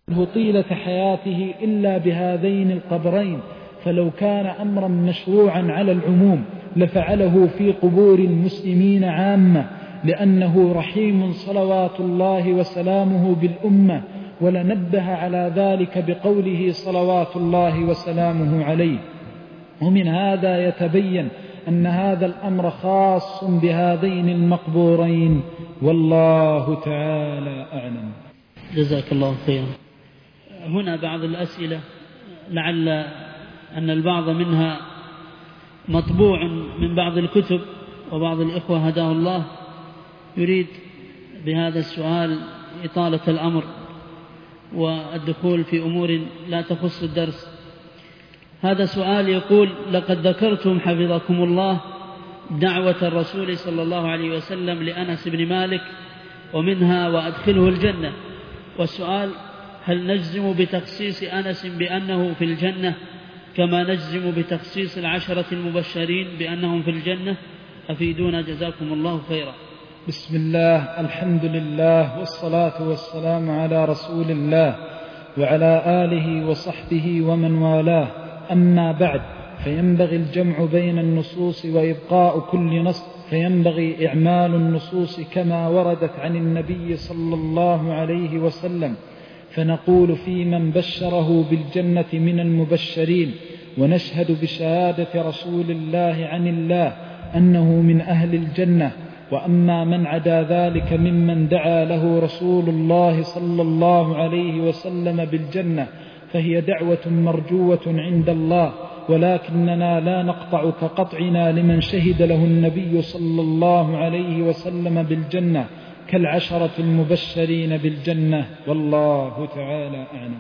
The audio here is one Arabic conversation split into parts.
طيلة حياته إلا بهذين القبرين، فلو كان أمرا مشروعا على العموم لفعله في قبور المسلمين عامة، لأنه رحيم صلوات الله وسلامه بالأمة، ولنبه على ذلك بقوله صلوات الله وسلامه عليه. ومن هذا يتبين أن هذا الأمر خاص بهذين المقبورين، والله تعالى أعلم. جزاك الله خيرا. هنا بعض الأسئلة لعل أن البعض منها مطبوع من بعض الكتب، وبعض الإخوة هداه الله يريد بهذا السؤال إطالة الأمر والدخول في أمور لا تخص الدرس. هذا سؤال يقول: لقد ذكرتم حفظكم الله دعوة الرسول صلى الله عليه وسلم لأنس بن مالك ومنها وأدخله الجنة، والسؤال: هل نجزم بتخصيص أنس بأنه في الجنة كما نجزم بتخصيص 10 المبشرين بأنهم في الجنة؟ أفيدونا جزاكم الله خيرا. بسم الله، الحمد لله، والصلاة والسلام على رسول الله وعلى آله وصحبه ومن والاه. أما بعد، فينبغي الجمع بين النصوص وإبقاء كل نص، فينبغي إعمال النصوص كما وردت عن النبي صلى الله عليه وسلم، فنقول في من بشره بالجنة من المبشرين، ونشهد بشهادة رسول الله عن الله أنه من أهل الجنة. وأما من عدا ذلك ممن دعا له رسول الله صلى الله عليه وسلم بالجنة فهي دعوة مرجوة عند الله، ولكننا لا نقطع كقطعنا لمن شهد له النبي صلى الله عليه وسلم بالجنة كال10 المبشرين بالجنة، والله تعالى أعلم.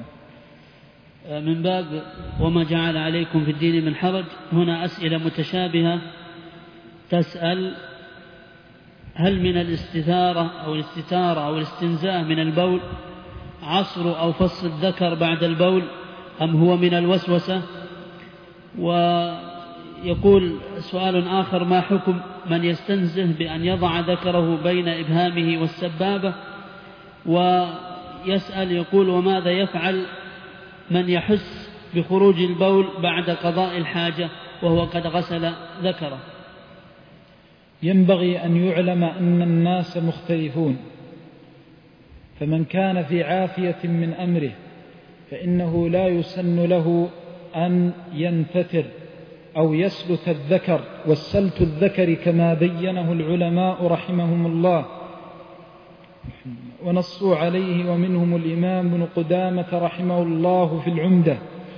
من باب وما جعل عليكم في الدين من حرج، هنا أسئلة متشابهة تسأل: هل من الاستثارة أو الاستنزاه من البول عصر أو فص الذكر بعد البول، أم هو من الوسوسة؟ ويقول سؤال آخر: ما حكم من يستنزه بأن يضع ذكره بين إبهامه والسبابة؟ ويسأل يقول: وماذا يفعل من يحس بخروج البول بعد قضاء الحاجة وهو قد غسل ذكره؟ ينبغي أن يعلم أن الناس مختلفون، فمن كان في عافية من أمره فإنه لا يسن له أن ينتتر أو يسلت الذكر، والسلت الذكر كما بينه العلماء رحمهم الله ونصوا عليه، ومنهم الإمام ابن قدامة رحمه الله في العمدة،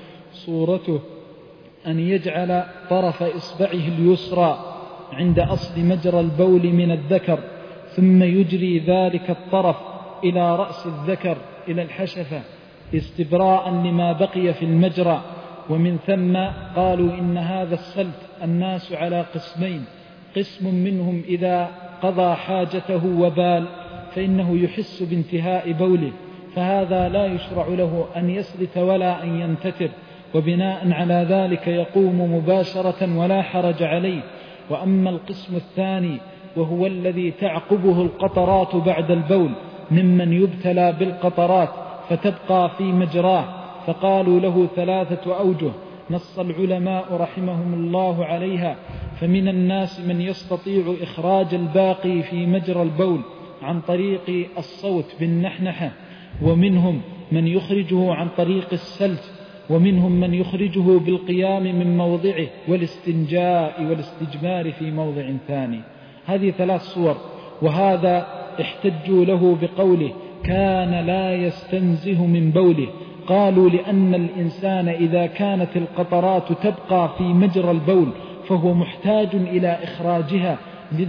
صورته أن يجعل طرف إصبعه اليسرى عند أصل مجرى البول من الذكر، ثم يجري ذلك الطرف إلى رأس الذكر إلى الحشفة استبراء لما بقي في المجرى. ومن ثم قالوا إن هذا السلت الناس على قسمين: قسم منهم إذا قضى حاجته وبال فإنه يحس بانتهاء بوله، فهذا لا يشرع له أن يسلت ولا أن ينتتر، وبناء على ذلك يقوم مباشرة ولا حرج عليه. وأما القسم الثاني وهو الذي تعقبه القطرات بعد البول ممن يبتلى بالقطرات فتبقى في مجراه، فقالوا له 3 أوجه نص العلماء رحمهم الله عليها: فمن الناس من يستطيع إخراج الباقي في مجرى البول عن طريق الصوت بالنحنحة، ومنهم من يخرجه عن طريق السلت، ومنهم من يخرجه بالقيام من موضعه والاستنجاء والاستجمار في موضع ثاني. هذه 3 صور، وهذا احتجوا له بقوله: كان لا يستنزه من بوله. قالوا لأن الإنسان إذا كانت القطرات تبقى في مجرى البول فهو محتاج إلى إخراجها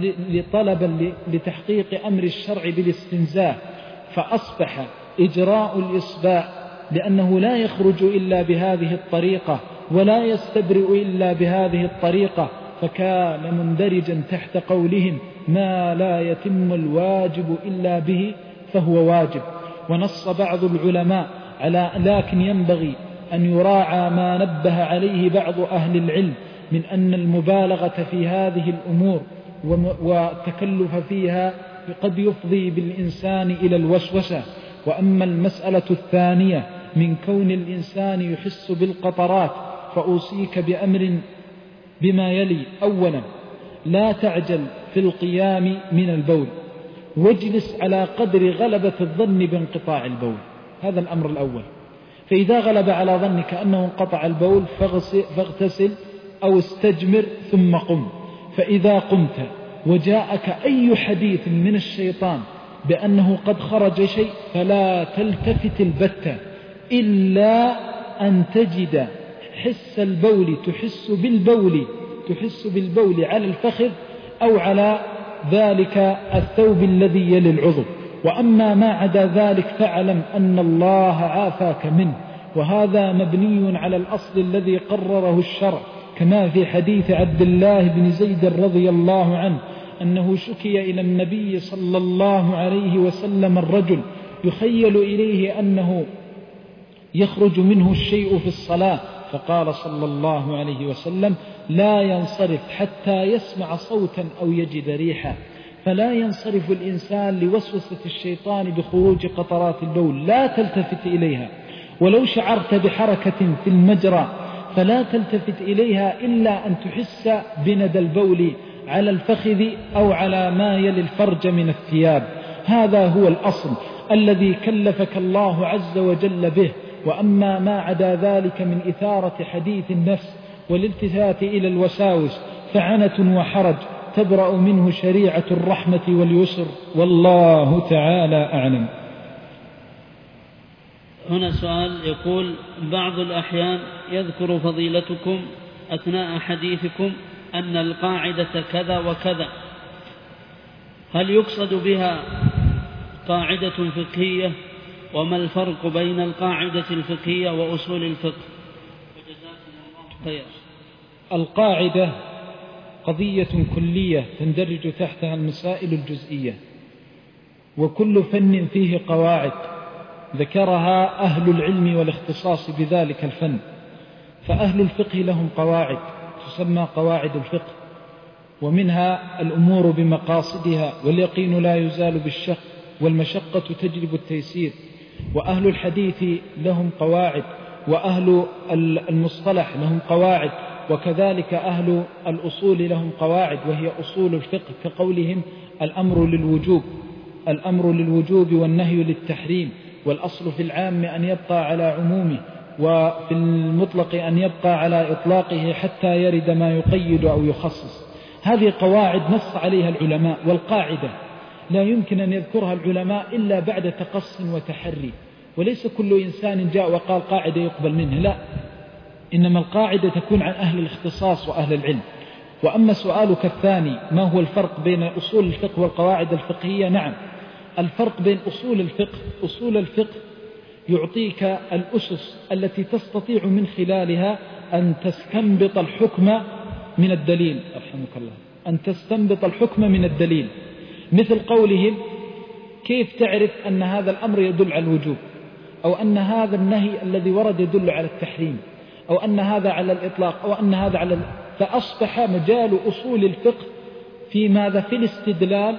لطلبا لتحقيق أمر الشرع بالاستنزاه، فأصبح إجراء الإصباع لأنه لا يخرج إلا بهذه الطريقة ولا يستبرئ إلا بهذه الطريقة، فكان مندرجا تحت قولهم: ما لا يتم الواجب إلا به فهو واجب. ونص بعض العلماء على لكن ينبغي أن يراعى ما نبه عليه بعض أهل العلم من أن المبالغة في هذه الأمور والتكلف فيها قد يفضي بالإنسان إلى الوسوسة، وأما المسألة الثانية من كون الإنسان يحس بالقطرات فأوصيك بأمر بما يلي: أولا، لا تعجل في القيام من البول، واجلس على قدر غلبة الظن بانقطاع البول. هذا الأمر الأول. فإذا غلب على ظنك أنه انقطع البول فاغتسل أو استجمر ثم قم. فإذا قمت وجاءك أي حديث من الشيطان بأنه قد خرج شيء فلا تلتفت البتة إلا أن تجد حس البول، تحس بالبول على الفخذ أو على ذلك الثوب الذي يلي العضو. وأما ما عدا ذلك فاعلم أن الله عافاك منه، وهذا مبني على الأصل الذي قرره الشرع، كما في حديث عبد الله بن زيد رضي الله عنه أنه شكي إلى النبي صلى الله عليه وسلم الرجل يخيل إليه أنه يخرج منه الشيء في الصلاة، فقال صلى الله عليه وسلم: لا ينصرف حتى يسمع صوتا أو يجد ريحا. فلا ينصرف الإنسان لوسوسة الشيطان بخروج قطرات البول، لا تلتفت إليها. ولو شعرت بحركة في المجرى فلا تلتفت إليها إلا أن تحس بندى البول على الفخذ أو على ما يلي الفرج من الثياب. هذا هو الأصل الذي كلفك الله عز وجل به. وأما ما عدا ذلك من إثارة حديث النفس والالتفات إلى الوساوس فعنة وحرج تبرأ منه شريعة الرحمة واليسر، والله تعالى أعلم. هنا سؤال يقول: بعض الأحيان يذكر فضيلتكم أثناء حديثكم أن القاعدة كذا وكذا، هل يقصد بها قاعدة فقهية؟ وما الفرق بين القاعدة الفقهية وأصول الفقه؟ وجزاكم الله خيرا. القاعدة قضية كلية تندرج تحتها المسائل الجزئية، وكل فن فيه قواعد ذكرها أهل العلم والاختصاص بذلك الفن. فأهل الفقه لهم قواعد تسمى قواعد الفقه، ومنها الأمور بمقاصدها، واليقين لا يزال بالشك، والمشقة تجلب التيسير. وأهل الحديث لهم قواعد، وأهل المصطلح لهم قواعد، وكذلك أهل الأصول لهم قواعد وهي أصول الفقه، كقولهم: الأمر للوجوب والنهي للتحريم، والأصل في العام أن يبقى على عمومه، وفي المطلق أن يبقى على إطلاقه حتى يرد ما يقيد أو يخصص. هذه قواعد نص عليها العلماء، والقاعدة لا يمكن أن يذكرها العلماء إلا بعد تقص وتحري، وليس كل إنسان جاء وقال قاعدة يقبل منه، لا، إنما القاعدة تكون عن أهل الاختصاص وأهل العلم. وأما سؤالك الثاني: ما هو الفرق بين أصول الفقه والقواعد الفقهية؟ نعم، الفرق بين أصول الفقه يعطيك الأسس التي تستطيع من خلالها أن تستنبط الحكم من الدليل، رحمك الله، أن تستنبط الحكم من الدليل، مثل قولهم: كيف تعرف أن هذا الأمر يدل على الوجوب، أو أن هذا النهي الذي ورد يدل على التحريم، أو أن هذا على الإطلاق، أو أن هذا على فأصبح مجال أصول الفقه في ماذا؟ في الاستدلال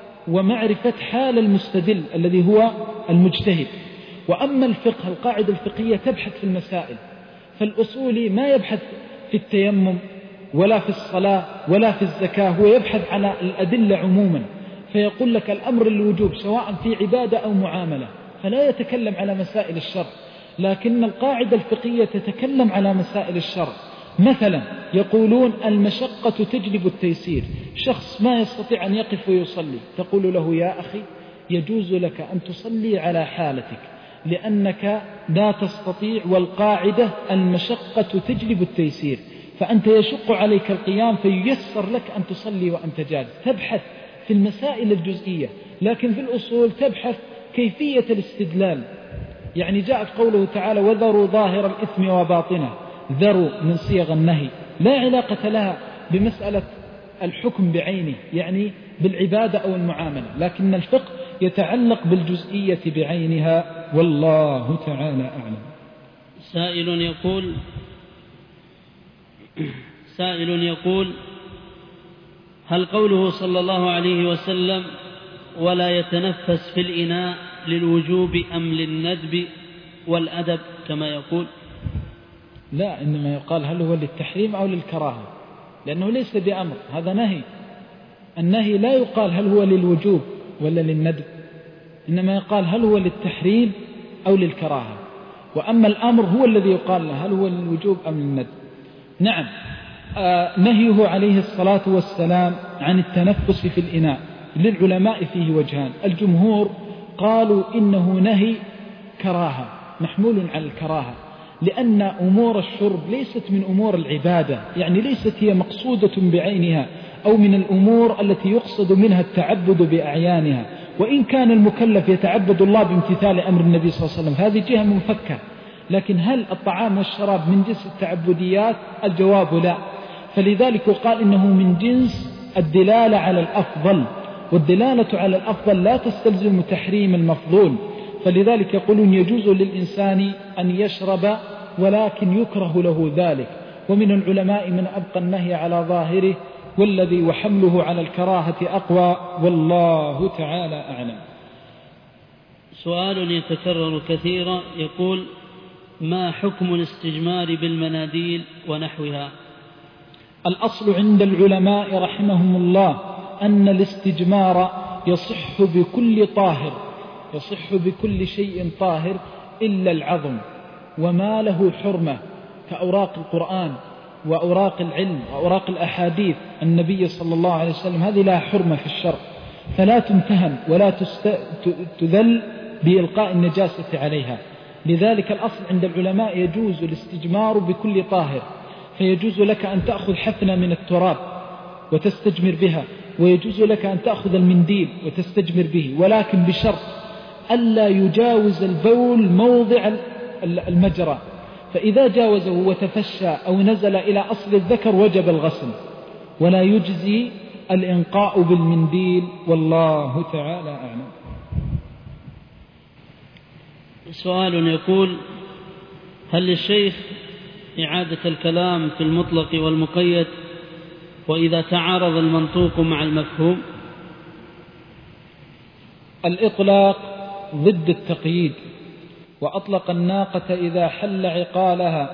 ومعرفة حال المستدل الذي هو المجتهد. وأما الفقه القاعدة الفقهية تبحث في المسائل، فالأصولي ما يبحث في التيمم ولا في الصلاة ولا في الزكاة، هو يبحث على الأدلة عموما، فيقول لك الأمر للوجوب سواء في عبادة أو معاملة، فلا يتكلم على مسائل الشرع. لكن القاعدة الفقهية تتكلم على مسائل الشرع. مثلا يقولون: المشقة تجلب التيسير، شخص ما يستطيع أن يقف ويصلي، تقول له: يا أخي، يجوز لك أن تصلي على حالتك لأنك لا تستطيع، والقاعدة المشقة تجلب التيسير، فأنت يشق عليك القيام فييسر لك أن تصلي وأنت جالس. تبحث في المسائل الجزئية، لكن في الأصول تبحث كيفية الاستدلال. يعني جاءت قوله تعالى: وذروا ظاهر الإثم وباطنه، ذروا من صيغ النهي، لا علاقة لها بمسألة الحكم بعينه، يعني بالعبادة أو المعاملة، لكن الفقه يتعلق بالجزئية بعينها، والله تعالى أعلم. سائل يقول: هل قوله صلى الله عليه وسلم: ولا يتنفس في الإناء للوجوب أم للندب والأدب كما يقول؟ لا، إنما يقال هل هو للتحريم أو للكراهة، لأنه ليس بأمر، هذا نهي. النهي لا يقال هل هو للوجوب ولا للندب، إنما يقال هل هو للتحريم أو للكراهة. وأما الأمر هو الذي يقال له هل هو للوجوب أم للندب. نعم، نهيه عليه الصلاة والسلام عن التنفس في الإناء للعلماء فيه وجهان. الجمهور قالوا إنه نهي كراهة، محمول على الكراهة، لأن أمور الشرب ليست من أمور العبادة، يعني ليست هي مقصودة بعينها أو من الأمور التي يقصد منها التعبد بأعيانها، وإن كان المكلف يتعبد الله بامتثال أمر النبي صلى الله عليه وسلم هذه جهة منفكة. لكن هل الطعام والشراب من جنس التعبديات؟ الجواب لا. فلذلك قال إنه من جنس الدلالة على الأفضل، والدلالة على الأفضل لا تستلزم تحريم المفضول. فلذلك يقولون يجوز للإنسان أن يشرب ولكن يكره له ذلك. ومن العلماء من أبقى النهي على ظاهره، والذي وحمله على الكراهة أقوى، والله تعالى أعلم. سؤال يتكرر كثيرا يقول: ما حكم الاستجمار بالمناديل ونحوها؟ الأصل عند العلماء رحمهم الله أن الاستجمار يصح بكل طاهر، يصح بكل شيء طاهر إلا العظم وما له حرمة كأوراق القرآن وأوراق العلم وأوراق الأحاديث النبي صلى الله عليه وسلم، هذه لها حرمة في الشرع، فلا تمتهن ولا تذل بإلقاء النجاسة عليها. لذلك الأصل عند العلماء يجوز الاستجمار بكل طاهر، فيجوز لك أن تأخذ حفنة من التراب وتستجمر بها، ويجوز لك أن تأخذ المنديل وتستجمر به، ولكن بشرط ألا يجاوز البول موضع المجرى، فإذا جاوزه وتفشى أو نزل إلى أصل الذكر وجب الغسل، ولا يجزي الإنقاء بالمنديل، والله تعالى أعلم. سؤال يقول: هل للشيخ إعادة الكلام في المطلق والمقيد وإذا تعارض المنطوق مع المفهوم؟ الإطلاق ضد التقييد، وأطلق الناقة إذا حل عقالها.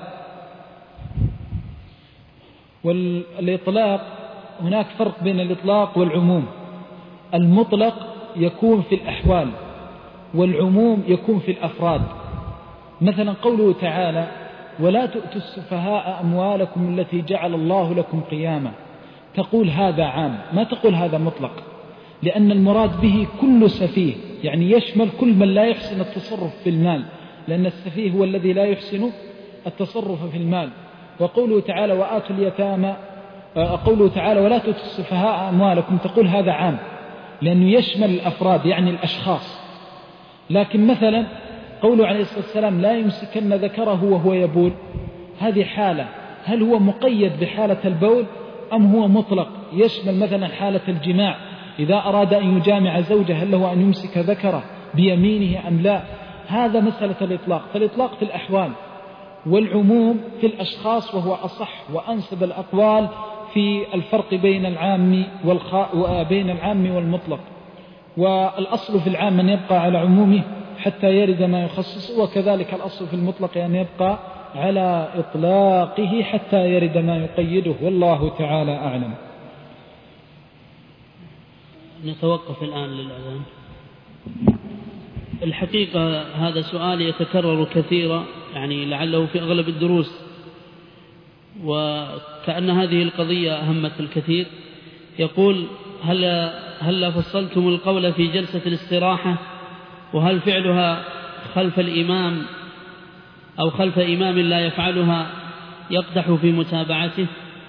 والإطلاق هناك فرق بين الإطلاق والعموم. المطلق يكون في الأحوال، والعموم يكون في الأفراد. مثلا قوله تعالى: ولا تؤتوا السفهاء أموالكم التي جعل الله لكم قياما، تقول هذا عام، ما تقول هذا مطلق، لأن المراد به كل سفيه، يعني يشمل كل من لا يحسن التصرف في المال، لأن السفيه هو الذي لا يحسن التصرف في المال. وقوله تعالى: وآتوا اليتامى، قوله تعالى: ولا تؤتوا السفهاء أموالكم، تقول هذا عام لأنه يشمل الأفراد يعني الأشخاص. لكن مثلا قوله عليه الصلاة والسلام: لا يمسكن ذكره وهو يبول، هذه حالة، هل هو مقيد بحالة البول أم هو مطلق يشمل مثلا حالة الجماع؟ إذا أراد أن يجامع زوجه هل له أن يمسك ذكره بيمينه أم لا؟ هذا مسألة الإطلاق. فالإطلاق في الأحوال، والعموم في الأشخاص، وهو أصح وأنسب الأقوال في الفرق بين العام والمطلق. والأصل في العام أن يبقى على عمومه حتى يرد ما يخصص، وكذلك الأصل في المطلق أن يبقى على إطلاقه حتى يرد ما يقيده، والله تعالى أعلم. نتوقف الآن للأذان. الحقيقة هذا سؤال يتكرر كثيرا، يعني لعله في أغلب الدروس، وكأن هذه القضية أهمت الكثير. يقول: هل فصلتم القول في جلسة الاستراحة؟ وهل فعلها خلف الإمام أو خلف إمام لا يفعلها يقدح في متابعته؟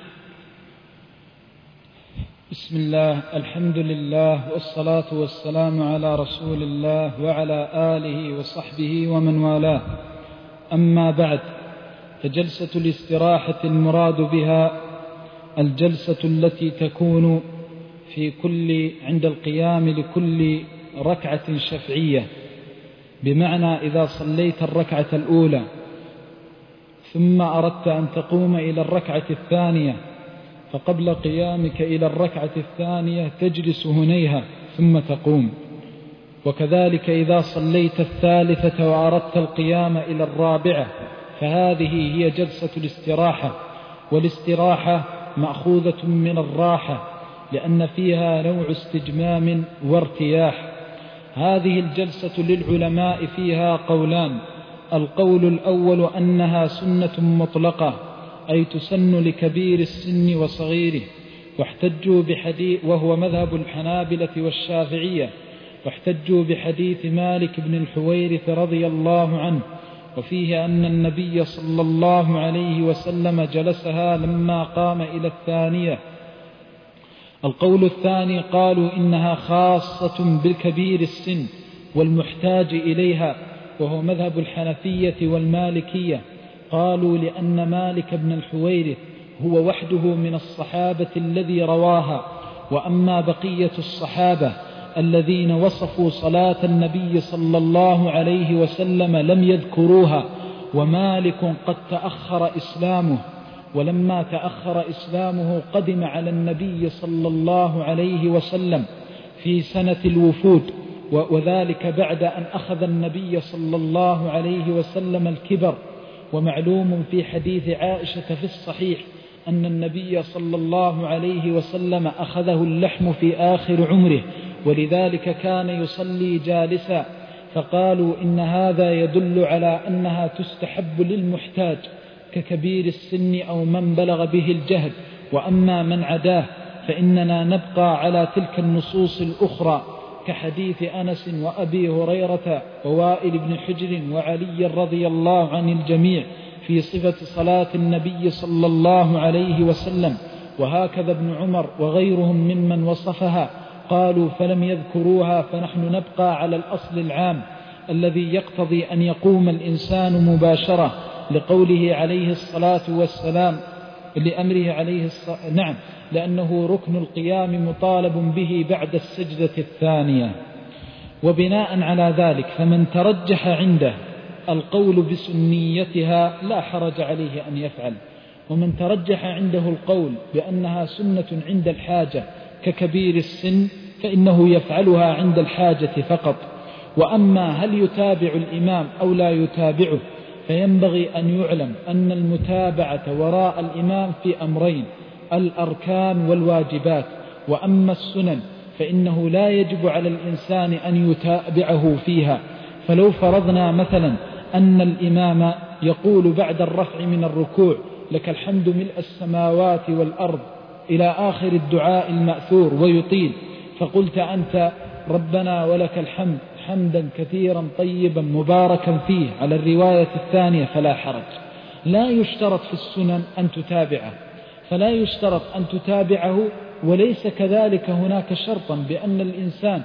بسم الله، الحمد لله، والصلاة والسلام على رسول الله وعلى آله وصحبه ومن والاه. أما بعد، فجلسة الاستراحة المراد بها الجلسة التي تكون عند القيام لكل ركعة شفعية، بمعنى إذا صليت الركعة الأولى ثم أردت أن تقوم إلى الركعة الثانية، فقبل قيامك إلى الركعة الثانية تجلس هنيها ثم تقوم. وكذلك إذا صليت الثالثة وأردت القيام إلى الرابعة فهذه هي جلسة الاستراحة، والاستراحة مأخوذة من الراحة لأن فيها نوع استجمام وارتياح. هذه الجلسة للعلماء فيها قولان: القول الأول أنها سنة مطلقة، أي تسن لكبير السن وصغيره، واحتجوا بحديث، وهو مذهب الحنابلة والشافعية، واحتجوا بحديث مالك بن الحويرث رضي الله عنه، وفيه أن النبي صلى الله عليه وسلم جلسها لما قام إلى الثانية. القول الثاني قالوا إنها خاصة بالكبير السن والمحتاج إليها، وهو مذهب الحنفية والمالكية. قالوا لأن مالك بن الحويرث هو وحده من الصحابة الذي رواها، وأما بقية الصحابة الذين وصفوا صلاة النبي صلى الله عليه وسلم لم يذكروها، ومالك قد تأخر إسلامه، ولما تأخر إسلامه قدم على النبي صلى الله عليه وسلم في سنة الوفود، وذلك بعد أن أخذ النبي صلى الله عليه وسلم الكبر. ومعلوم في حديث عائشة في الصحيح أن النبي صلى الله عليه وسلم أخذه اللحم في آخر عمره، ولذلك كان يصلي جالسا، فقالوا إن هذا يدل على أنها تستحب للمحتاج ككبير السن أو من بلغ به الجهد. وأما من عداه فإننا نبقى على تلك النصوص الأخرى كحديث أنس وأبي هريرة ووائل بن حجر وعلي رضي الله عن الجميع في صفة صلاة النبي صلى الله عليه وسلم، وهكذا ابن عمر وغيرهم ممن وصفها. قالوا فلم يذكروها، فنحن نبقى على الأصل العام الذي يقتضي أن يقوم الإنسان مباشرة لقوله عليه الصلاة والسلام لأمره عليه نعم، لأنه ركن القيام مطالب به بعد السجدة الثانية. وبناء على ذلك فمن ترجح عنده القول بسنيتها لا حرج عليه أن يفعل، ومن ترجح عنده القول بأنها سنة عند الحاجة ككبير السن فإنه يفعلها عند الحاجة فقط. وأما هل يتابع الإمام أو لا يتابعه، فينبغي أن يعلم أن المتابعة وراء الإمام في أمرين: الأركان والواجبات. وأما السنن فإنه لا يجب على الإنسان أن يتابعه فيها. فلو فرضنا مثلا أن الإمام يقول بعد الرفع من الركوع: لك الحمد ملء السماوات والأرض إلى آخر الدعاء المأثور ويطيل، فقلت أنت ربنا ولك الحمد حمدا كثيرا طيبا مباركا فيه على الرواية الثانية، فلا حرج. لا يشترط في السنن أن تتابعه، فلا يشترط أن تتابعه. وليس كذلك هناك شرط بأن الإنسان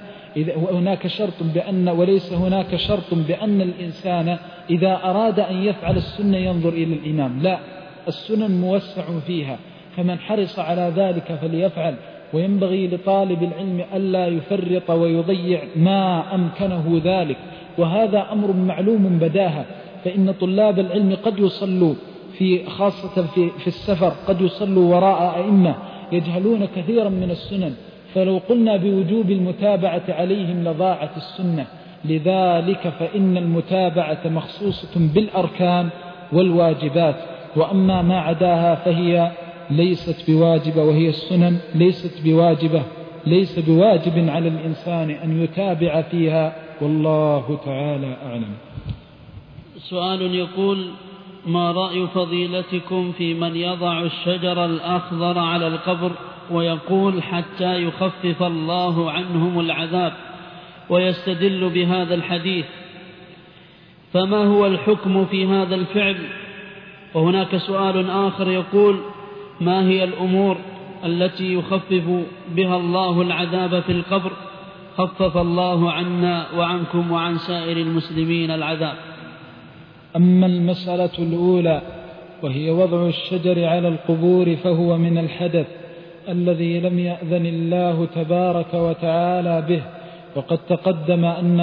وليس هناك شرط بأن الإنسان إذا أراد أن يفعل السنة ينظر إلى الإمام، لا، السنن موسع فيها، فمن حرص على ذلك فليفعل. وينبغي لطالب العلم ألا يفرط ويضيع ما أمكنه ذلك، وهذا أمر معلوم بداهة. فإن طلاب العلم قد يصلوا خاصة في السفر قد يصلوا وراء أئمة يجهلون كثيرا من السنن، فلو قلنا بوجوب المتابعة عليهم لضاعت السنة. لذلك فإن المتابعة مخصوصة بالأركان والواجبات، وأما ما عداها فهي ليست بواجبة، وهي السنن ليس بواجب على الإنسان أن يتابع فيها، والله تعالى أعلم. سؤال يقول: ما رأي فضيلتكم في من يضع الشجر الأخضر على القبر ويقول حتى يخفف الله عنهم العذاب، ويستدل بهذا الحديث، فما هو الحكم في هذا الفعل؟ وهناك سؤال آخر يقول: ما هي الأمور التي يخفف بها الله العذاب في القبر؟ خفف الله عنا وعنكم وعن سائر المسلمين العذاب. أما المسألة الأولى وهي وضع الشجر على القبور فهو من الحدث الذي لم يأذن الله تبارك وتعالى به، وقد تقدم أن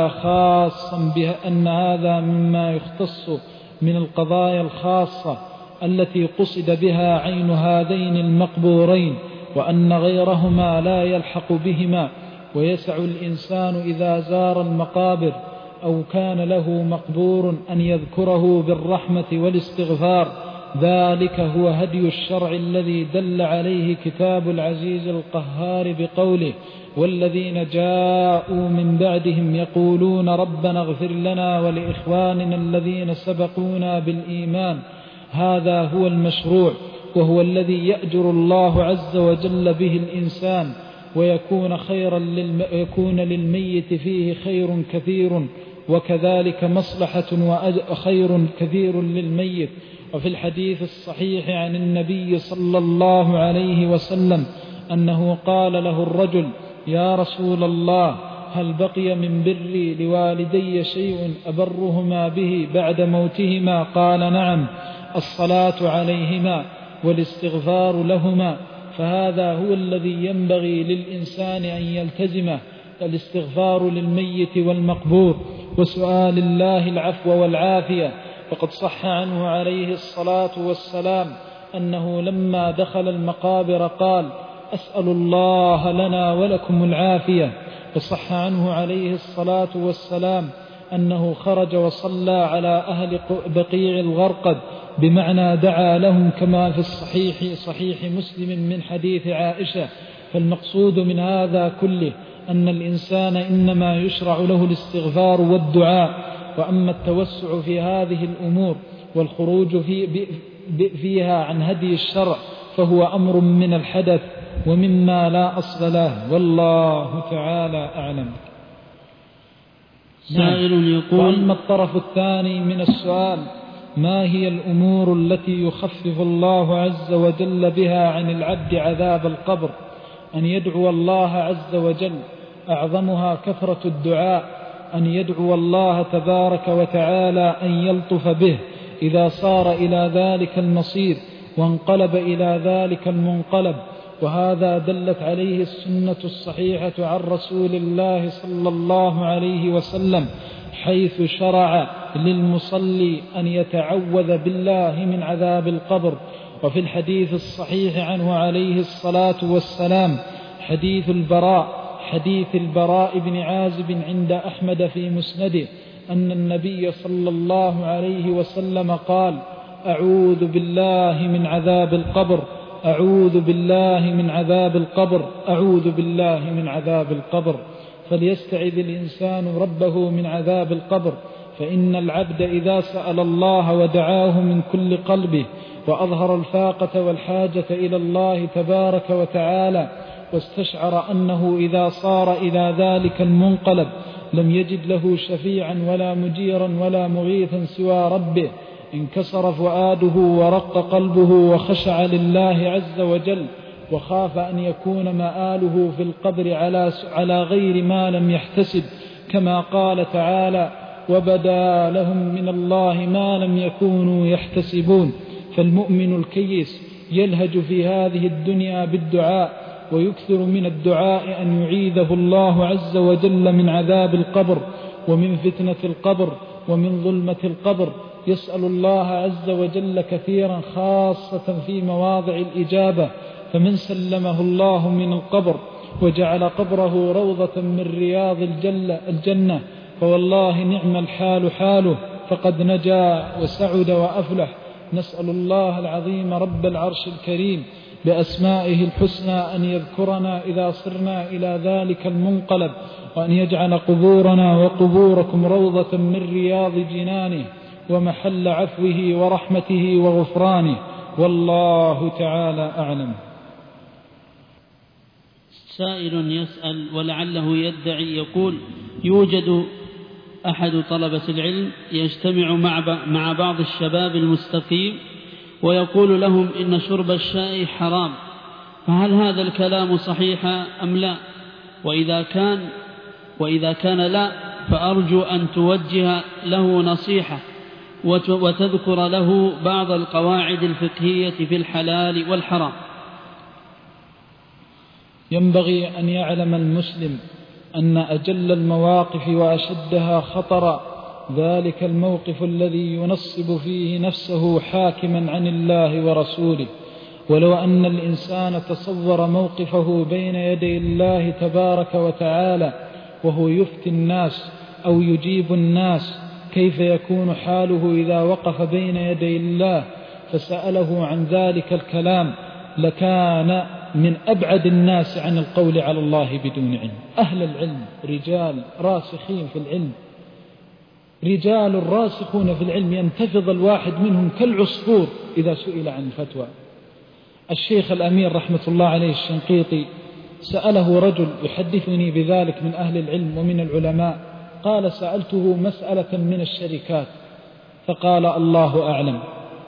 هذا مما يختص من القضايا الخاصة التي قصد بها عين هذين المقبورين، وأن غيرهما لا يلحق بهما. ويسع الإنسان إذا زار المقابر أو كان له مقبور أن يذكره بالرحمة والاستغفار. ذلك هو هدي الشرع الذي دل عليه كتاب العزيز القهار بقوله: والذين جاءوا من بعدهم يقولون ربنا اغفر لنا ولإخواننا الذين سبقونا بالإيمان. هذا هو المشروع، وهو الذي يأجر الله عز وجل به الإنسان، ويكون للميت فيه خير كثير، وكذلك مصلحة وخير كثير للميت. وفي الحديث الصحيح عن النبي صلى الله عليه وسلم أنه قال له الرجل: يا رسول الله، هل بقي من بري لوالدي شيء أبرهما به بعد موتهما؟ قال: نعم، الصلاة عليهما والاستغفار لهما. فهذا هو الذي ينبغي للإنسان أن يلتزمه: الاستغفار للميت والمقبور، وسؤال الله العفو والعافية. فقد صح عنه عليه الصلاة والسلام أنه لما دخل المقابر قال: أسأل الله لنا ولكم العافية. وصح عنه عليه الصلاة والسلام أنه خرج وصلى على أهل بقيع الغرقد، بمعنى دعا لهم، كما في صحيح مسلم من حديث عائشة. فالمقصود من هذا كله أن الإنسان إنما يشرع له الاستغفار والدعاء. وأما التوسع في هذه الأمور والخروج فيها عن هدي الشرع فهو أمر من الحدث ومما لا أصل له، والله تعالى أعلم. سائل يقول: وأما الطرف الثاني من السؤال: ما هي الأمور التي يخفف الله عز وجل بها عن العبد عذاب القبر؟ أن يدعو الله عز وجل، أعظمها كثرة الدعاء، أن يدعو الله تبارك وتعالى أن يلطف به إذا صار إلى ذلك المصير وانقلب إلى ذلك المنقلب. وهذا دلت عليه السنة الصحيحة عن رسول الله صلى الله عليه وسلم، حيث شرع للمصلي أن يتعوذ بالله من عذاب القبر. وفي الحديث الصحيح عنه عليه الصلاة والسلام حديث البراء بن عازب عند أحمد في مسنده أن النبي صلى الله عليه وسلم قال: أعوذ بالله من عذاب القبر، أعوذ بالله من عذاب القبر، أعوذ بالله من عذاب القبر. فليستعذ الإنسان ربه من عذاب القبر، فإن العبد إذا سأل الله ودعاه من كل قلبه وأظهر الفاقة والحاجة إلى الله تبارك وتعالى، واستشعر أنه إذا صار إلى ذلك المنقلب لم يجد له شفيعا ولا مجيرا ولا مغيثا سوى ربه، انكسر فؤاده ورق قلبه وخشع لله عز وجل، وخاف أن يكون مآله في القبر على غير ما لم يحتسب، كما قال تعالى: وبدا لهم من الله ما لم يكونوا يحتسبون. فالمؤمن الكيس يلهج في هذه الدنيا بالدعاء، ويكثر من الدعاء أن يعيذه الله عز وجل من عذاب القبر ومن فتنة القبر ومن ظلمة القبر. يسأل الله عز وجل كثيرا، خاصة في مواضع الإجابة. فمن سلمه الله من القبر وجعل قبره روضة من رياض الجنة فوالله نعم الحال حاله، فقد نجا وسعد وأفلح. نسأل الله العظيم رب العرش الكريم بأسمائه الحسنى أن يذكرنا إذا صرنا إلى ذلك المنقلب، وأن يجعل قبورنا وقبوركم روضة من رياض جنانه ومحل عفوه ورحمته وغفرانه، والله تعالى أعلم. سائل يسأل ولعله يدعي، يقول: يوجد أحد طلبة العلم يجتمع مع بعض الشباب المستقيم ويقول لهم إن شرب الشاي حرام، فهل هذا الكلام صحيح أم لا؟ وإذا كان لا، فأرجو أن توجه له نصيحة وتذكر له بعض القواعد الفقهية في الحلال والحرام. ينبغي أن يعلم المسلم أن أجل المواقف وأشدها خطرا ذلك الموقف الذي ينصب فيه نفسه حاكما عن الله ورسوله، ولو أن الإنسان تصور موقفه بين يدي الله تبارك وتعالى وهو يفتي الناس أو يجيب الناس، كيف يكون حاله إذا وقف بين يدي الله فسأله عن ذلك الكلام، لكان من أبعد الناس عن القول على الله بدون علم. أهل العلم رجال راسخين في العلم، رجال راسخون في العلم، ينتفض الواحد منهم كالعصفور إذا سئل عن الفتوى. الشيخ الأمير رحمة الله عليه الشنقيطي سأله رجل يحدثني بذلك من أهل العلم ومن العلماء، قال: سألته مسألة من الشركات فقال: الله أعلم.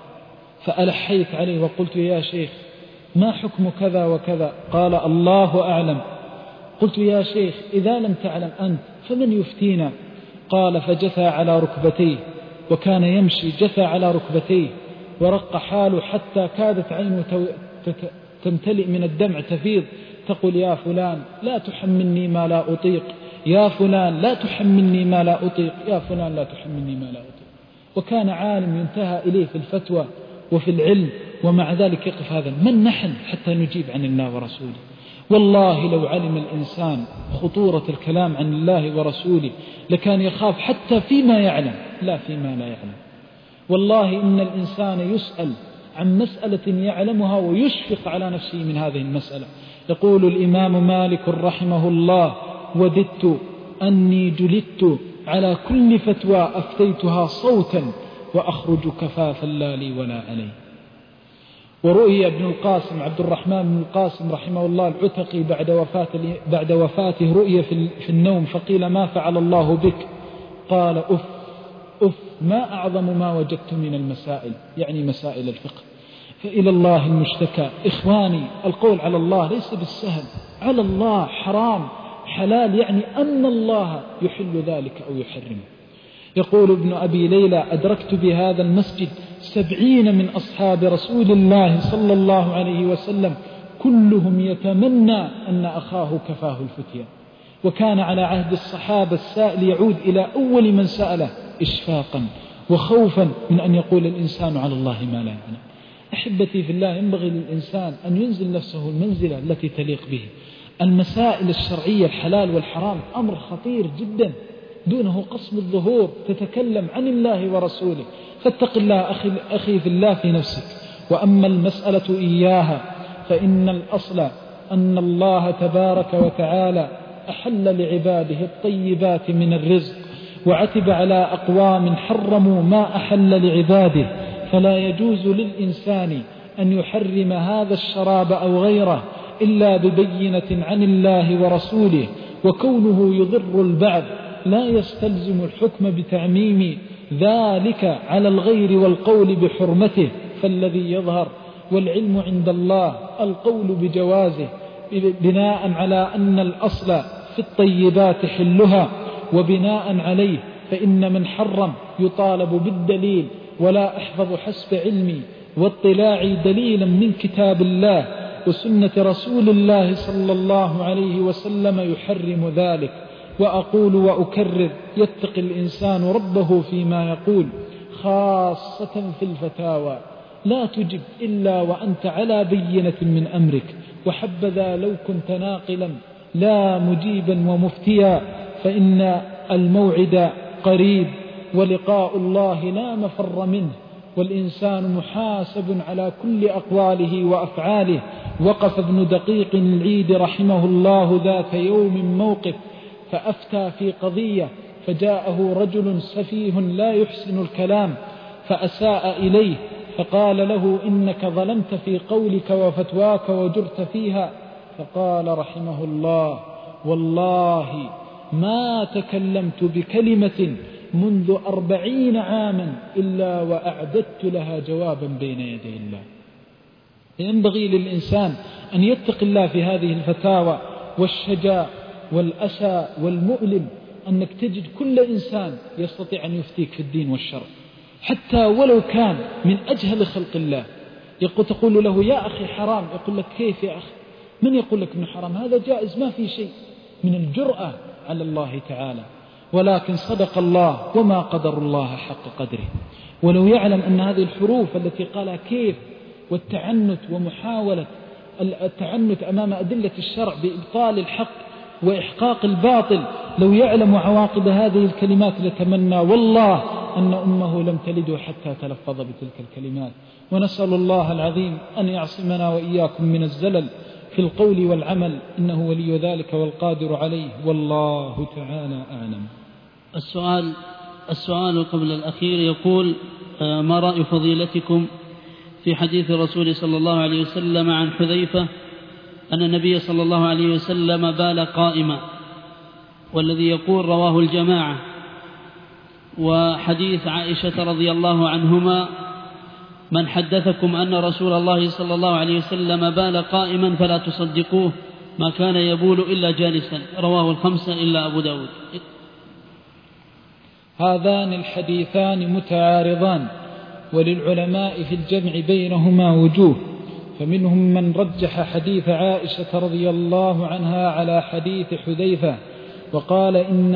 فألحيت عليه وقلت: يا شيخ ما حكم كذا وكذا؟ قال: الله أعلم. قلت: يا شيخ إذا لم تعلم أنت فمن يفتينا؟ قال: فجثى على ركبتيه، وكان يمشي جثى على ركبتيه ورق حاله حتى كادت عينه تمتلئ من الدمع تفيض، تقول: يا فلان لا تحملني ما لا أطيق، يا فلان لا تحملني ما لا أطيق، يا فلان لا تحملني ما لا أطيق. وكان عالم ينتهى إليه في الفتوى وفي العلم، ومع ذلك يقف هذا. من نحن حتى نجيب عن الله ورسوله؟ والله لو علم الإنسان خطورة الكلام عن الله ورسوله لكان يخاف حتى فيما يعلم لا فيما لا يعلم. والله إن الإنسان يسأل عن مسألة يعلمها ويشفق على نفسه من هذه المسألة. يقول الإمام مالك رحمه الله: وددت أني جلدت على كل فتوى أفتيتها صوتا وأخرج كفافا لا لي ولا علي. ورؤي ابن القاسم عبد الرحمن بن القاسم رحمه الله العتقي بعد وفاته رؤية في النوم، فقيل: ما فعل الله بك؟ قال: أف ما أعظم ما وجدت من المسائل، يعني مسائل الفقه، فإلى الله المشتكى. إخواني، القول على الله ليس بالسهل، على الله حرام حلال، يعني أن الله يحل ذلك أو يحرمه. يقول ابن أبي ليلى: أدركت بهذا المسجد 70 من أصحاب رسول الله صلى الله عليه وسلم كلهم يتمنى أن أخاه كفاه الفتية، وكان على عهد الصحابة السائل يعود إلى أول من سأله إشفاقا وخوفا من أن يقول الإنسان على الله ما لا يعلم. أحبتي في الله، ينبغي للإنسان أن ينزل نفسه المنزلة التي تليق به. المسائل الشرعية الحلال والحرام أمر خطير جدا، دونه قصم الظهور، تتكلم عن الله ورسوله، فاتق الله أخي في الله في نفسك. وأما المسألة إياها فإن الأصل أن الله تبارك وتعالى أحل لعباده الطيبات من الرزق، وعتب على أقوام حرموا ما أحل لعباده، فلا يجوز للإنسان أن يحرم هذا الشراب أو غيره إلا ببينة عن الله ورسوله. وكونه يضر البعض لا يستلزم الحكم بتعميم ذلك على الغير والقول بحرمته، فالذي يظهر والعلم عند الله القول بجوازه، بناء على أن الأصل في الطيبات حلها، وبناء عليه فإن من حرم يطالب بالدليل، ولا أحفظ حسب علمي واطلاعي دليلا من كتاب الله وسنة رسول الله صلى الله عليه وسلم يحرم ذلك. وأقول وأكرر: يتقي الإنسان ربه فيما يقول، خاصة في الفتاوى، لا تجب إلا وأنت على بينة من أمرك، وحبذا لو كنت ناقلا لا مجيبا ومفتيا، فإن الموعد قريب ولقاء الله لا مفر منه، والإنسان محاسب على كل أقواله وأفعاله. وقف ابن دقيق العيد رحمه الله ذات يوم موقف فأفتى في قضية، فجاءه رجل سفيه لا يحسن الكلام فأساء إليه، فقال له: إنك ظلمت في قولك وفتواك وجرت فيها. فقال رحمه الله: والله ما تكلمت بكلمة منذ 40 عاما إلا وأعددت لها جوابا بين يدي الله. ينبغي للإنسان أن يتقي الله في هذه الفتاوى والشجاع والأسى والمؤلم، أنك تجد كل إنسان يستطيع أن يفتيك في الدين والشرع، حتى ولو كان من أجهل خلق الله. تقول له: يا أخي حرام، يقول لك: كيف يا أخي؟ من يقول لك إنه حرام؟ هذا جائز، ما في شيء من الجرأة على الله تعالى. ولكن صدق الله وما قدر الله حق قدره. ولو يعلم أن هذه الحروف التي قالها كيف والتعنت ومحاولة التعنت أمام أدلة الشرع بإبطال الحق وإحقاق الباطل، لو يعلم عواقب هذه الكلمات لتمنى والله أن أمه لم تلده حتى تلفظ بتلك الكلمات. ونسأل الله العظيم أن يعصمنا وإياكم من الزلل في القول والعمل، إنه ولي ذلك والقادر عليه، والله تعالى أعلم. السؤال قبل الأخير يقول: ما رأي فضيلتكم في حديث الرسول صلى الله عليه وسلم عن حذيفة أن النبي صلى الله عليه وسلم بال قائما، والذي يقول رواه الجماعة، وحديث عائشة رضي الله عنهما: من حدثكم أن رسول الله صلى الله عليه وسلم بال قائما فلا تصدقوه، ما كان يبول إلا جالسا، رواه الخمسة إلا أبو داود. هذان الحديثان متعارضان، وللعلماء في الجمع بينهما وجوه، فمنهم من رجح حديث عائشة رضي الله عنها على حديث حذيفة وقال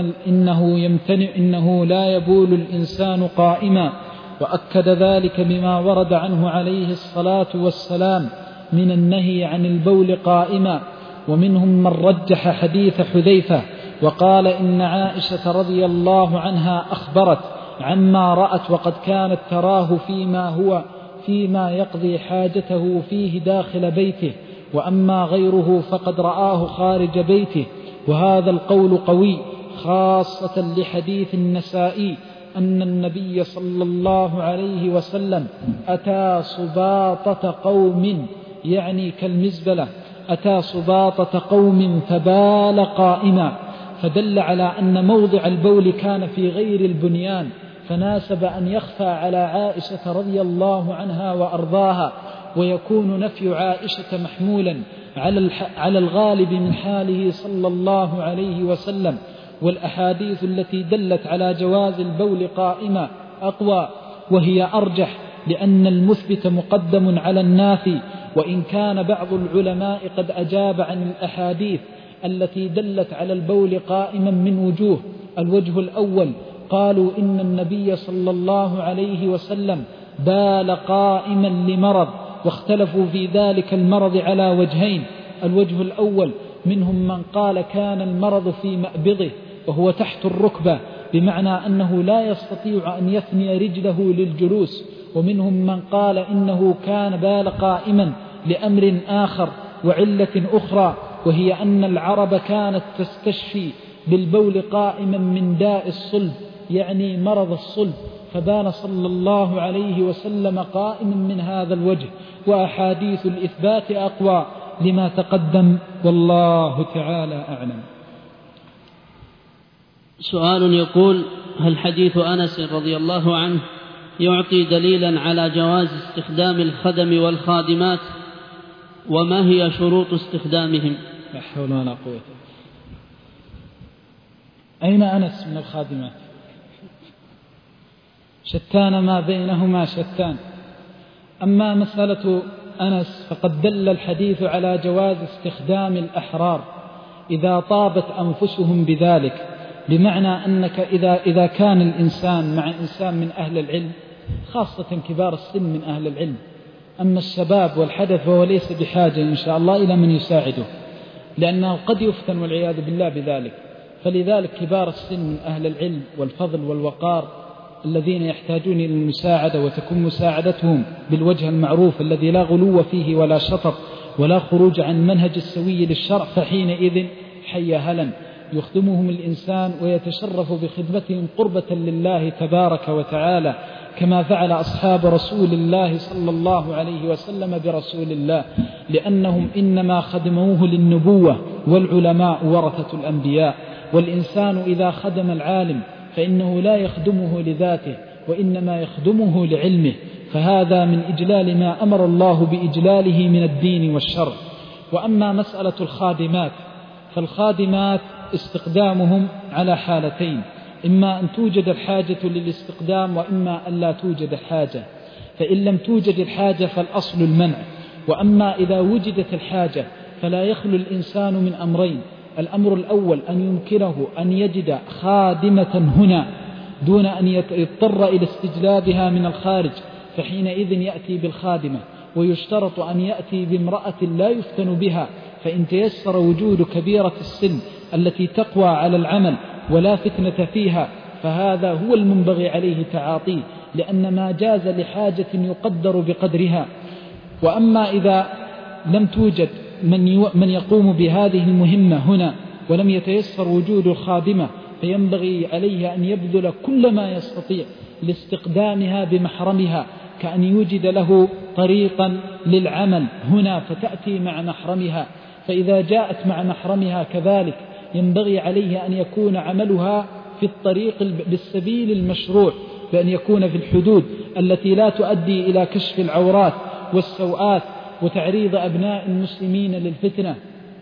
إنه لا يبول الإنسان قائما، وأكد ذلك بما ورد عنه عليه الصلاة والسلام من النهي عن البول قائما. ومنهم من رجح حديث حذيفة وقال إن عائشة رضي الله عنها أخبرت عما رأت، وقد كانت تراه فيما يقضي حاجته فيه داخل بيته، وأما غيره فقد رآه خارج بيته. وهذا القول قوي، خاصة لحديث النسائي أن النبي صلى الله عليه وسلم أتى سباطة قوم، يعني كالمزبلة، أتى سباطة قوم فبال قائما، فدل على أن موضع البول كان في غير البنيان، فناسب أن يخفى على عائشة رضي الله عنها وأرضاها، ويكون نفي عائشة محمولا على الغالب من حاله صلى الله عليه وسلم. والأحاديث التي دلت على جواز البول قائما أقوى وهي أرجح، لأن المثبت مقدم على النافي، وإن كان بعض العلماء قد أجاب عن الأحاديث التي دلت على البول قائما من وجوه. الوجه الأول قالوا إن النبي صلى الله عليه وسلم بال قائما لمرض، واختلفوا في ذلك المرض على وجهين. الوجه الأول منهم من قال كان المرض في مأبضه وهو تحت الركبة، بمعنى أنه لا يستطيع أن يثني رجله للجلوس. ومنهم من قال إنه كان بال قائما لأمر آخر وعلة أخرى، وهي أن العرب كانت تستشفي بالبول قائما من داء الصلب، يعني مرض الصلب، فبان صلى الله عليه وسلم قائما من هذا الوجه. وأحاديث الإثبات أقوى لما تقدم، والله تعالى أعلم. سؤال يقول: هل حديث أنس رضي الله عنه يعطي دليلا على جواز استخدام الخدم والخادمات، وما هي شروط استخدامهم؟ لا حول ولا قوة. أين أنس من الخادمات؟ شتان ما بينهما شتان. أما مسألة أنس فقد دل الحديث على جواز استخدام الأحرار إذا طابت أنفسهم بذلك، بمعنى أنك إذا كان الإنسان مع إنسان من أهل العلم، خاصة كبار السن من أهل العلم، أما الشباب والحدث فهو ليس بحاجة إن شاء الله إلى من يساعده، لأنه قد يفتن والعياذ بالله بذلك. فلذلك كبار السن من أهل العلم والفضل والوقار الذين يحتاجون إلى المساعدة، وتكون مساعدتهم بالوجه المعروف الذي لا غلو فيه ولا شطط ولا خروج عن منهج السوي للشرع، فحينئذ حي هلا يخدمهم الإنسان ويتشرف بخدمتهم قربة لله تبارك وتعالى، كما فعل أصحاب رسول الله صلى الله عليه وسلم برسول الله، لأنهم إنما خدموه للنبوة، والعلماء ورثة الأنبياء. والإنسان إذا خدم العالم فإنه لا يخدمه لذاته، وإنما يخدمه لعلمه، فهذا من إجلال ما أمر الله بإجلاله من الدين والشرع. وأما مسألة الخادمات فالخادمات استخدامهم على حالتين: إما أن توجد الحاجة للاستخدام، وإما أن لا توجد الحاجة. فإن لم توجد الحاجة فالأصل المنع. وأما إذا وجدت الحاجة فلا يخلو الإنسان من أمرين: الأمر الأول أن يمكنه أن يجد خادمة هنا دون أن يضطر إلى استجلابها من الخارج، فحينئذ يأتي بالخادمة. ويشترط أن يأتي بامرأة لا يفتن بها، فإن تيسر وجود كبيرة السن التي تقوى على العمل ولا فتنة فيها فهذا هو المنبغي عليه تعاطيه، لأن ما جاز لحاجة يقدر بقدرها. وأما إذا لم توجد من يقوم بهذه المهمة هنا ولم يتيسر وجود الخادمة، فينبغي عليه أن يبذل كل ما يستطيع لاستقدامها بمحرمها، كأن يوجد له طريقا للعمل هنا فتأتي مع محرمها. فإذا جاءت مع محرمها كذلك ينبغي عليه أن يكون عملها في الطريق بالسبيل المشروع، بأن يكون في الحدود التي لا تؤدي إلى كشف العورات والسوءات وتعريض أبناء المسلمين للفتنة.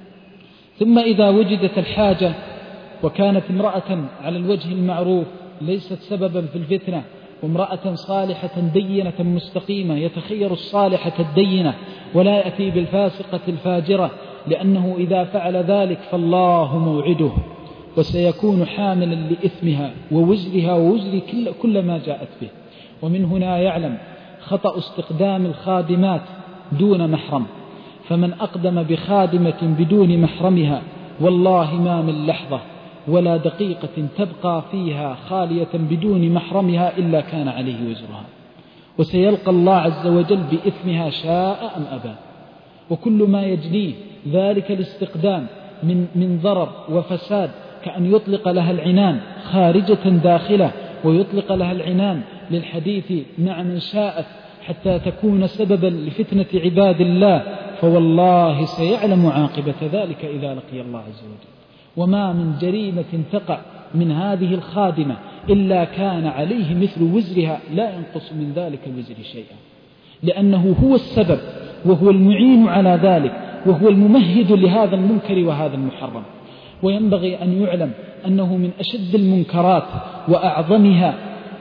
ثم إذا وجدت الحاجة وكانت امرأة على الوجه المعروف ليست سببا في الفتنة، وامرأة صالحة دينة مستقيمة، يتخير الصالحة الدينة ولا يأتي بالفاسقة الفاجرة، لأنه إذا فعل ذلك فالله موعده وسيكون حاملا لإثمها ووزرها ووزر كل ما جاءت به. ومن هنا يعلم خطأ استخدام الخادمات دون محرم، فمن أقدم بخادمة بدون محرمها والله ما من لحظة ولا دقيقة تبقى فيها خالية بدون محرمها إلا كان عليه وزرها، وسيلقى الله عز وجل بإثمها شاء أم أبى. وكل ما يجنيه ذلك الاستقدام من ضرر وفساد، كأن يطلق لها العنان خارجة داخلة، ويطلق لها العنان للحديث مع من شاءت حتى تكون سببا لفتنة عباد الله، فوالله سيعلم عاقبة ذلك إذا لقي الله عز وجل. وما من جريمة تقع من هذه الخادمة إلا كان عليه مثل وزرها لا ينقص من ذلك الوزر شيئا، لأنه هو السبب وهو المعين على ذلك وهو الممهد لهذا المنكر وهذا المحرم. وينبغي أن يعلم أنه من أشد المنكرات وأعظمها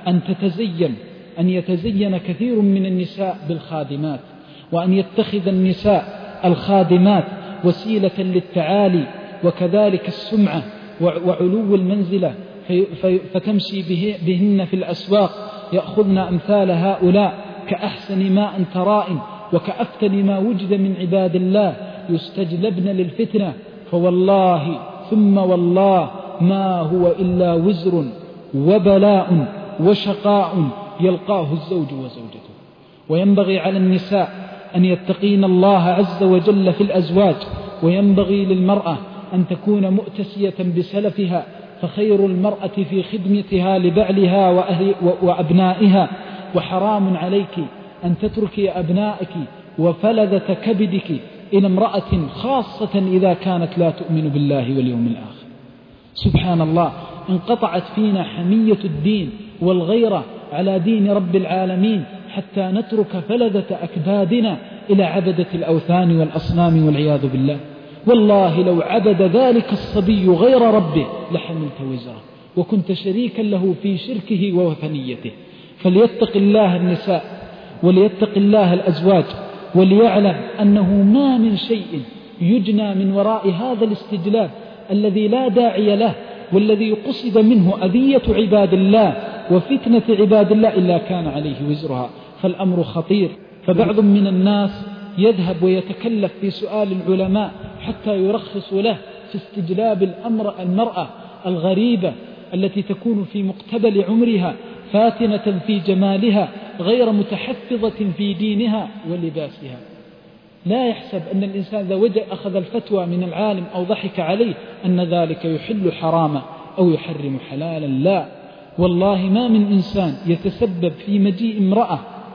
أن يتزين كثير من النساء بالخادمات، وأن يتخذ النساء الخادمات وسيلة للتعالي وكذلك السمعة وعلو المنزلة، فتمشي بهن في الأسواق يأخذن أمثال هؤلاء كأحسن ماء ترائن وكأفتن ما وجد من عباد الله، يستجلبن للفتنة، فوالله ثم والله ما هو إلا وزر وبلاء وشقاء يلقاه الزوج وزوجته. وينبغي على النساء أن يتقين الله عز وجل في الأزواج، وينبغي للمرأة أن تكون مؤتسية بسلفها، فخير المرأة في خدمتها لبعلها وأبنائها، وحرام عليك أن تتركي أبنائك وفلذة كبدك إلى امرأة خاصة إذا كانت لا تؤمن بالله واليوم الآخر. سبحان الله، انقطعت فينا حمية الدين والغيرة على دين رب العالمين حتى نترك فلذة أكبادنا إلى عبدة الأوثان والأصنام والعياذ بالله. والله لو عبد ذلك الصبي غير ربه لحملت وزره وكنت شريكا له في شركه ووثنيته. فليتق الله النساء وليتق الله الأزواج، وليعلم أنه ما من شيء يجنى من وراء هذا الاستجلاب الذي لا داعي له، والذي قصد منه أذية عباد الله وفتنة عباد الله إلا كان عليه وزرها. فالأمر خطير. فبعض من الناس يذهب ويتكلف في سؤال العلماء حتى يرخص له في استجلاب المرأة الغريبة التي تكون في مقتبل عمرها فاتنة في جمالها غير متحفظة في دينها ولباسها. لا يحسب أن الإنسان إذا أخذ الفتوى من العالم أو ضحك عليه أن ذلك يحل حراما أو يحرم حلالا. لا والله، ما من إنسان يتسبب في مجيء امرأة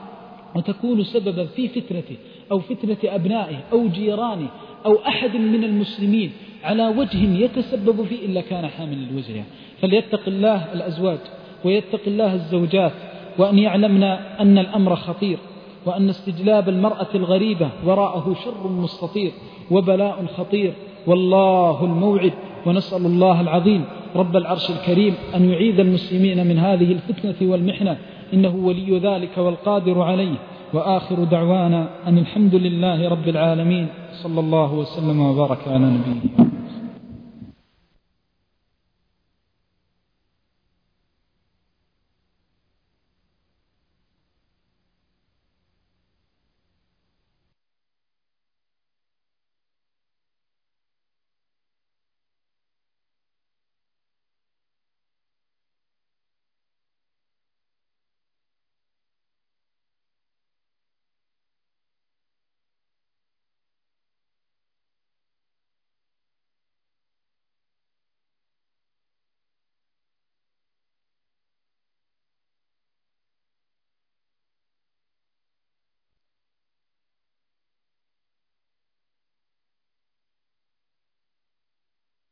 وتكون سببا في فتنته أو فتنة أبنائه أو جيرانه أو أحد من المسلمين على وجه يتسبب فيه إلا كان حامل الوزر. فليتق الله الأزواج ويتق الله الزوجات، وأن يعلمنا أن الأمر خطير، وأن استجلاب المرأة الغريبة وراءه شر مستطير وبلاء خطير، والله الموعد. ونسأل الله العظيم رب العرش الكريم أن يعيذ المسلمين من هذه الفتنة والمحنة، إنه ولي ذلك والقادر عليه. وآخر دعوانا أن الحمد لله رب العالمين، صلى الله وسلم وبارك على نبيه.